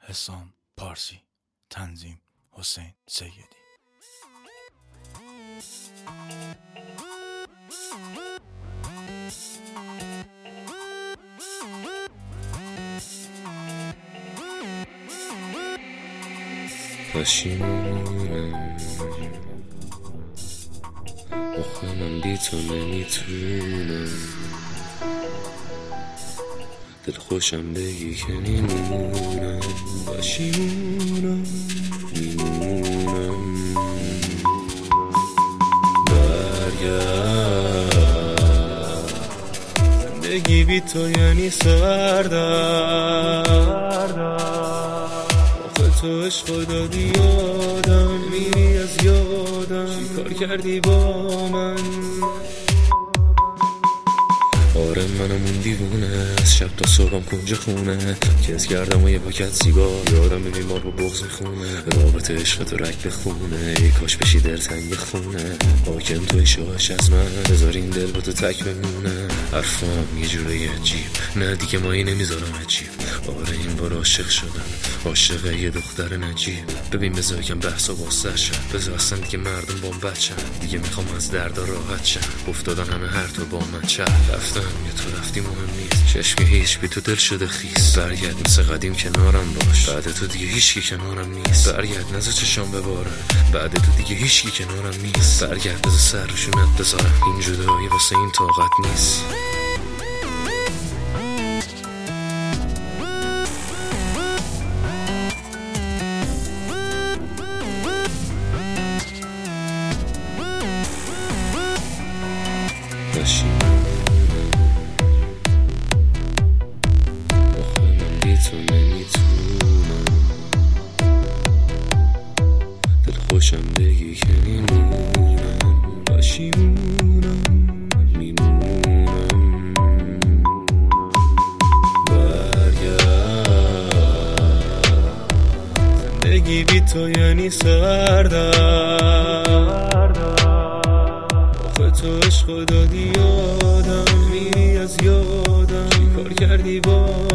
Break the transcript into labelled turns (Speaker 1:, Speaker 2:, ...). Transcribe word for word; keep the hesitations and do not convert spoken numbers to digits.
Speaker 1: حسام پارسی، تنظیم حسین سیدی.
Speaker 2: پشیمونم آخه من بی تو نمیتونم، دل خوشم بگی که میمونم. پشیمونم میمونم برگرد، زندگی بی تو یعنی سردرد. آخه تو عشق دادی یادم، میری از یادم، چی کار کردی با من؟ آره منم اون دیوونه، از شب تا صبحم کنج خونه، کس کردم و یه پاکت سیگار، یادم بیمار با بغض میخونه. رابطه عشق تو رک بخونه، ای کاش بشی دل تنگ خونه، حاکم توی شاش از من، بذار این دل با تو تک بمونه. حرفم یه جوره عجیب، نه دیگه مایی نمیذارم عجیب. آره این بار عاشق شدم، عاشق یه دختر نجیب. ببین بذار یکم بحثا واسه شد، بذار اصلا دیگه مردم با من بچن، دیگه میخوام از دردا راحت شم. افتادن همه هر تو با من چه رفتم، یه تو رفتی مهم نیست، چشم که هیچ بی تو دل شده خیس. برگرد مثل قدیم کنارم باش، بعد تو دیگه هیچ کی کنارم نیست. برگرد نذار چشام ببارن، بعد تو دیگه هیچ کی کنارم نیست. برگرد بذار سر روشونت بذارم، این جدایی واسه این طاقت نیست. آخه من بی تو نمیتونم، دل خوشم بگی که میمونم. پشیمونم میمونم برگرد، زندگی بی تو یعنی سردرد. آخه تو عشق دادی یادم، میری از یادم، چی کار کردی با